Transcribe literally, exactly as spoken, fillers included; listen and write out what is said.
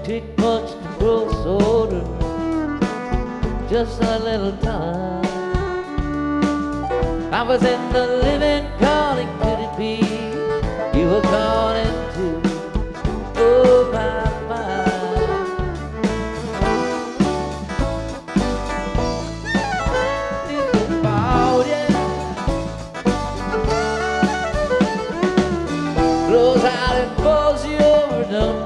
take much to grow older, just a little time. I was in the living, calling, could it be you were calling?